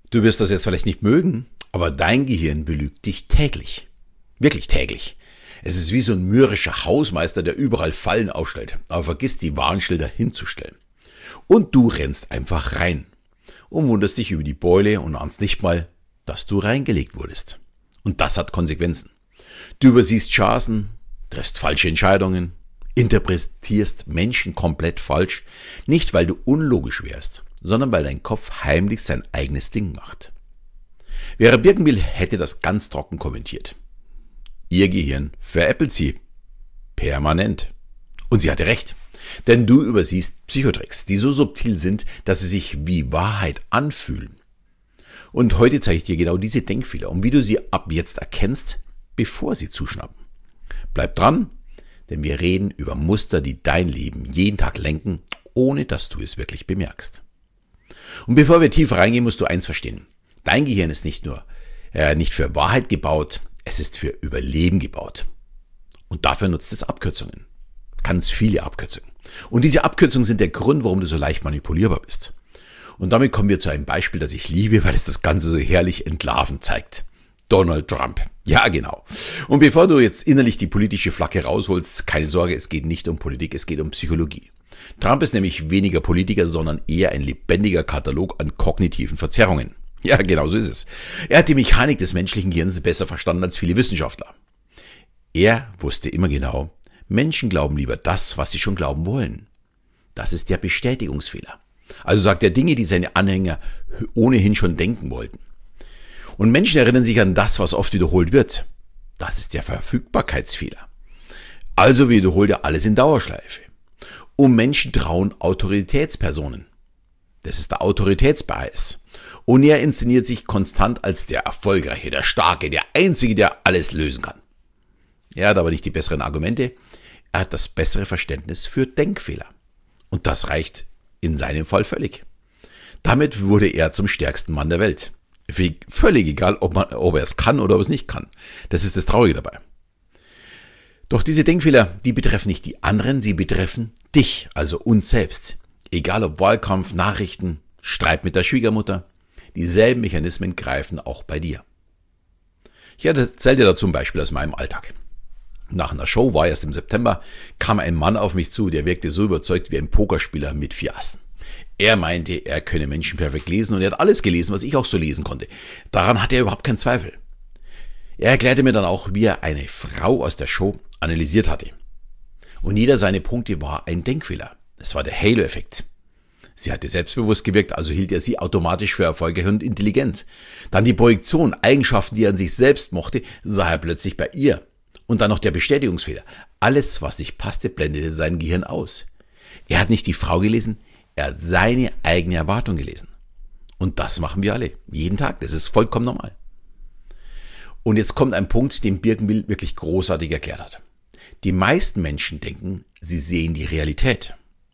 Du wirst das jetzt vielleicht nicht mögen, aber dein Gehirn belügt dich täglich. Wirklich täglich. Es ist wie so ein mürrischer Hausmeister, der überall Fallen aufstellt, aber vergisst die Warnschilder hinzustellen. Und du rennst einfach rein und wunderst dich über die Beule und ahnst nicht mal, dass du reingelegt wurdest. Und das hat Konsequenzen. Du übersiehst Chancen, triffst falsche Entscheidungen, interpretierst Menschen komplett falsch, nicht weil du unlogisch wärst, sondern weil dein Kopf heimlich sein eigenes Ding macht. Vera Birkenbiel hätte das ganz trocken kommentiert. Ihr Gehirn veräppelt sie. Permanent. Und sie hatte recht. Denn du übersiehst Psychotricks, die so subtil sind, dass sie sich wie Wahrheit anfühlen. Und heute zeige ich dir genau diese Denkfehler und wie du sie ab jetzt erkennst, bevor sie zuschnappen. Bleib dran, denn wir reden über Muster, die dein Leben jeden Tag lenken, ohne dass du es wirklich bemerkst. Und bevor wir tiefer reingehen, musst du eins verstehen. Dein Gehirn ist nicht für Wahrheit gebaut, es ist für Überleben gebaut. Und dafür nutzt es Abkürzungen. Ganz viele Abkürzungen. Und diese Abkürzungen sind der Grund, warum du so leicht manipulierbar bist. Und damit kommen wir zu einem Beispiel, das ich liebe, weil es das Ganze so herrlich entlarvend zeigt. Donald Trump. Ja, genau. Und bevor du jetzt innerlich die politische Flagge rausholst, keine Sorge, es geht nicht um Politik, es geht um Psychologie. Trump ist nämlich weniger Politiker, sondern eher ein lebendiger Katalog an kognitiven Verzerrungen. Ja, genau so ist es. Er hat die Mechanik des menschlichen Gehirns besser verstanden als viele Wissenschaftler. Er wusste immer genau, Menschen glauben lieber das, was sie schon glauben wollen. Das ist der Bestätigungsfehler. Also sagt er Dinge, die seine Anhänger ohnehin schon denken wollten. Und Menschen erinnern sich an das, was oft wiederholt wird. Das ist der Verfügbarkeitsfehler. Also wiederholt er alles in Dauerschleife. Und Menschen trauen Autoritätspersonen. Das ist der Autoritätsbias. Und er inszeniert sich konstant als der Erfolgreiche, der Starke, der Einzige, der alles lösen kann. Er hat aber nicht die besseren Argumente. Er hat das bessere Verständnis für Denkfehler. Und das reicht in seinem Fall völlig. Damit wurde er zum stärksten Mann der Welt. Völlig egal, ob er es kann oder ob er es nicht kann. Das ist das Traurige dabei. Doch diese Denkfehler, die betreffen nicht die anderen, sie betreffen dich, also uns selbst. Egal ob Wahlkampf, Nachrichten, Streit mit der Schwiegermutter, dieselben Mechanismen greifen auch bei dir. Ich erzähle dir dazu ein Beispiel aus meinem Alltag. Nach einer Show, war erst im September, kam ein Mann auf mich zu, der wirkte so überzeugt wie ein Pokerspieler mit 4 Assen. Er meinte, er könne Menschen perfekt lesen und er hat alles gelesen, was ich auch so lesen konnte. Daran hatte er überhaupt keinen Zweifel. Er erklärte mir dann auch, wie er eine Frau aus der Show analysiert hatte. Und jeder seiner Punkte war ein Denkfehler. Es war der Halo-Effekt. Sie hatte selbstbewusst gewirkt, also hielt er sie automatisch für erfolgreich und intelligent. Dann die Projektion, Eigenschaften, die er an sich selbst mochte, sah er plötzlich bei ihr. Und dann noch der Bestätigungsfehler. Alles, was nicht passte, blendete sein Gehirn aus. Er hat nicht die Frau gelesen, er hat seine eigene Erwartung gelesen. Und das machen wir alle, jeden Tag, das ist vollkommen normal. Und jetzt kommt ein Punkt, den Birkenbiel wirklich großartig erklärt hat. Die meisten Menschen denken, sie sehen die Realität.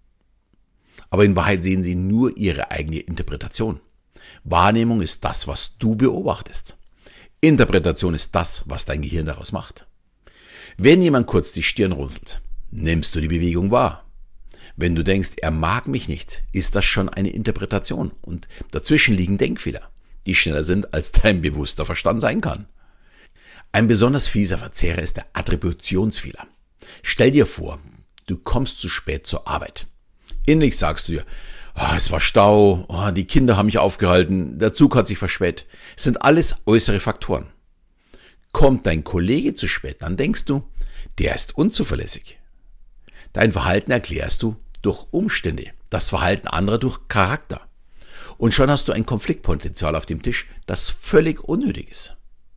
Aber in Wahrheit sehen sie nur ihre eigene Interpretation. Wahrnehmung ist das, was du beobachtest. Interpretation ist das, was dein Gehirn daraus macht. Wenn jemand kurz die Stirn runzelt, nimmst du die Bewegung wahr. Wenn du denkst, er mag mich nicht, ist das schon eine Interpretation. Und dazwischen liegen Denkfehler, die schneller sind, als dein bewusster Verstand sein kann. Ein besonders fieser Verzehrer ist der Attributionsfehler. Stell dir vor, du kommst zu spät zur Arbeit. Innerlich sagst du dir, es war Stau, die Kinder haben mich aufgehalten, der Zug hat sich verspätet. Es sind alles äußere Faktoren. Kommt dein Kollege zu spät, dann denkst du, der ist unzuverlässig. Dein Verhalten erklärst du durch Umstände, das Verhalten anderer durch Charakter. Und schon hast du ein Konfliktpotenzial auf dem Tisch, das völlig unnötig ist.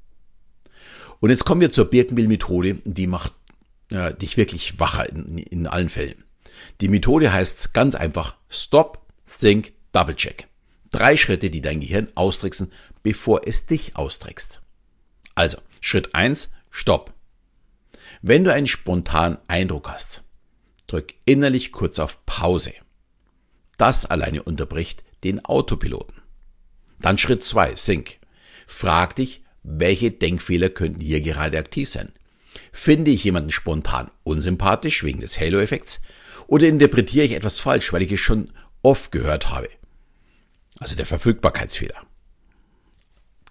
Und jetzt kommen wir zur Birkenbiel-Methode, die macht dich wirklich wacher in allen Fällen. Die Methode heißt ganz einfach Stop, Think, Double Check. 3 Schritte, die dein Gehirn austricksen, bevor es dich austrickst. Also, Schritt 1, Stopp. Wenn du einen spontanen Eindruck hast, drück innerlich kurz auf Pause. Das alleine unterbricht den Autopiloten. Dann Schritt 2, Think. Frag dich, welche Denkfehler könnten hier gerade aktiv sein? Finde ich jemanden spontan unsympathisch wegen des Halo-Effekts oder interpretiere ich etwas falsch, weil ich es schon oft gehört habe? Also der Verfügbarkeitsfehler.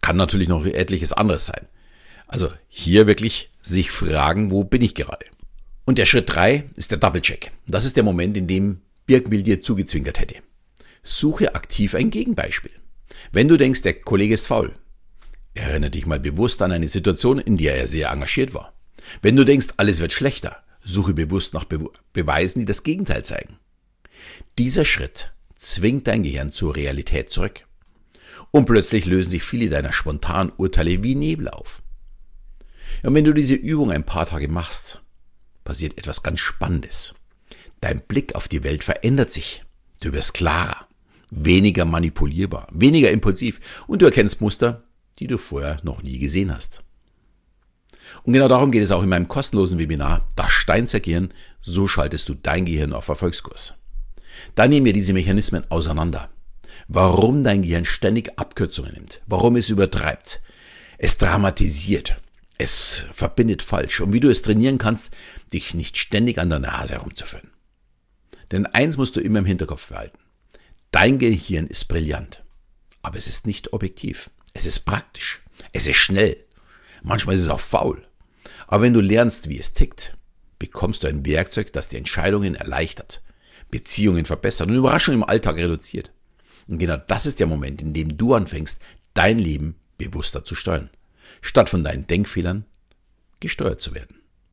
Kann natürlich noch etliches anderes sein. Also hier wirklich sich fragen, wo bin ich gerade? Und der Schritt 3 ist der Double-Check. Das ist der Moment, in dem Birkenbiel dir zugezwinkert hätte. Suche aktiv ein Gegenbeispiel. Wenn du denkst, der Kollege ist faul, erinnere dich mal bewusst an eine Situation, in der er sehr engagiert war. Wenn du denkst, alles wird schlechter, suche bewusst nach Beweisen, die das Gegenteil zeigen. Dieser Schritt zwingt dein Gehirn zur Realität zurück. Und plötzlich lösen sich viele deiner spontanen Urteile wie Nebel auf. Und wenn du diese Übung ein paar Tage machst, passiert etwas ganz Spannendes. Dein Blick auf die Welt verändert sich. Du wirst klarer, weniger manipulierbar, weniger impulsiv und du erkennst Muster, die du vorher noch nie gesehen hast. Und genau darum geht es auch in meinem kostenlosen Webinar Das Steinzer Gehirn, so schaltest du dein Gehirn auf Erfolgskurs. Da nehmen wir diese Mechanismen auseinander. Warum dein Gehirn ständig Abkürzungen nimmt, warum es übertreibt, es dramatisiert, es verbindet falsch und wie du es trainieren kannst, dich nicht ständig an der Nase herumzuführen. Denn eins musst du immer im Hinterkopf behalten. Dein Gehirn ist brillant, aber es ist nicht objektiv. Es ist praktisch, es ist schnell, manchmal ist es auch faul. Aber wenn du lernst, wie es tickt, bekommst du ein Werkzeug, das dir Entscheidungen erleichtert, Beziehungen verbessert und Überraschungen im Alltag reduziert. Und genau das ist der Moment, in dem du anfängst, dein Leben bewusster zu steuern, statt von deinen Denkfehlern gesteuert zu werden.